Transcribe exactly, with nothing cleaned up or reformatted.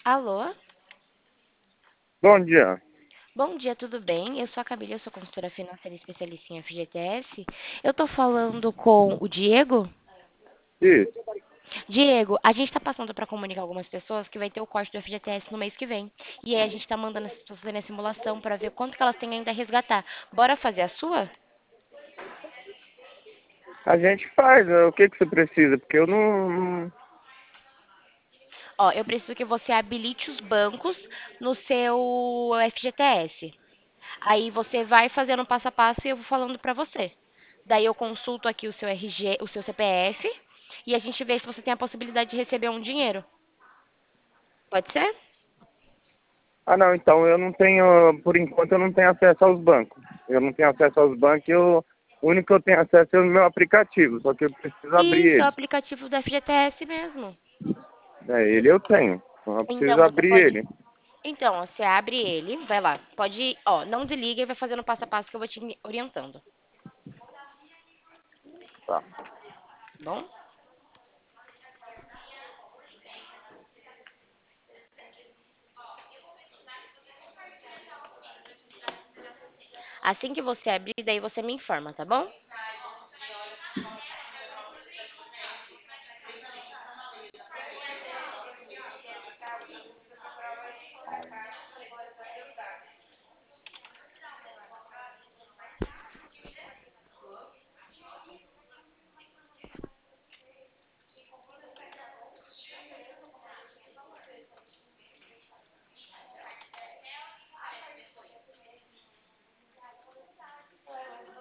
Alô? Bom dia. Bom dia, tudo bem? Eu sou a Camila, eu sou consultora financeira especialista em F G T S. Eu tô falando com o Diego? Isso. Diego, a gente tá passando para comunicar algumas pessoas que vai ter o corte do F G T S no mês que vem. E aí a gente tá mandando as pessoas fazerem a simulação para ver quanto que elas têm ainda a resgatar. Bora fazer a sua? A gente faz. eh, O que que você precisa? Porque eu não. não- Ó, eu preciso que você habilite os bancos no seu F G T S. Aí você vai fazendo passo a passo e eu vou falando pra você. Daí eu consulto aqui o seu R G, o seu C P F e a gente vê se você tem a possibilidade de receber um dinheiro. Pode ser? Ah, não. Então eu não tenho. Por enquanto eu não tenho acesso aos bancos. Eu não tenho acesso aos bancos. Eu, o único que eu tenho acesso é o meu aplicativo. Só que eu preciso abrir Isso, é o ele. aplicativo do F G T S mesmo. É, ele eu tenho. Então eu Então preciso você abrir pode. ele. Então, ó, você abre ele, vai lá. Pode ir, ó, não desliga e vai fazendo passo a passo que eu vou te orientando. Tá. Tá bom? Assim que você abrir, daí você me informa, tá bom?